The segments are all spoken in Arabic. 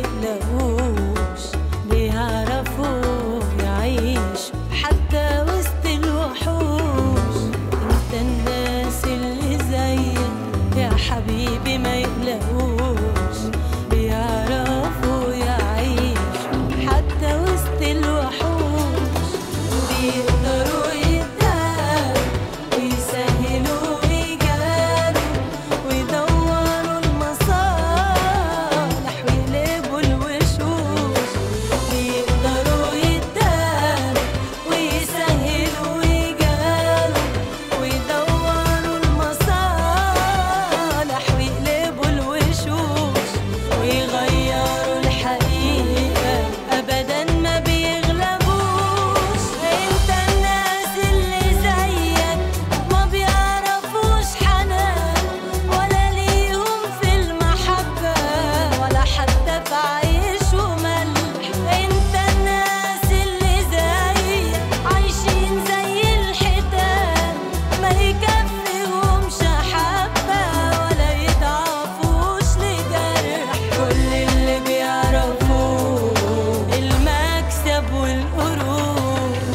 يقلقوش، بيعرفوا يعيشوا حتى وسط الوحوش. انت الناس اللي زيك يا حبيبي ما يقلقوش، بيعرفوا يعيشوا حتى وسط الوحوش. بيقدروا يتداروا ويسهلوا ويجاروا ويدوروا المصالح ويقلبوا الوشوش. بيقدروا يتداروا ويسهلوا ويجاروا ويدوروا المصالح ويقلبوا الوشوش ويغيروا الحقيقة أبداً ما بيغلبوش. انت الناس اللي زيك ما بيعرفوش حنان ولا ليهم في المحبة ولا حتى في عيش وملح. انت الناس اللي زيك عايشين زي الحيتان ما يكفيهمش حبة ولا يضعفوش لجرح. كل اللي بيعرفوه المكسب والقروش.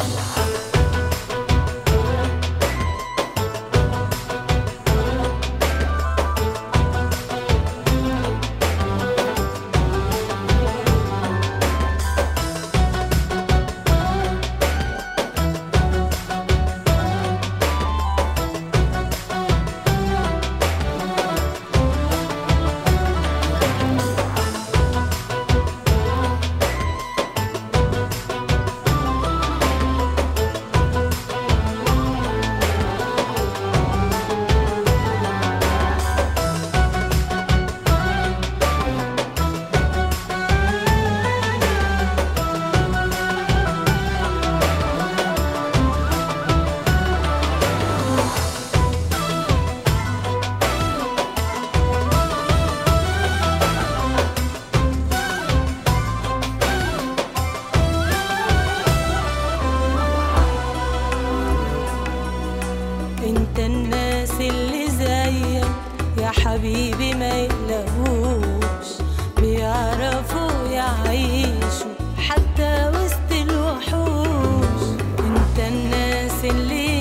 انت الناس اللي زيك يا حبيبي ما يقلقوش، بيعرفوا يعيشوا حتى وسط الوحوش. انت الناس اللي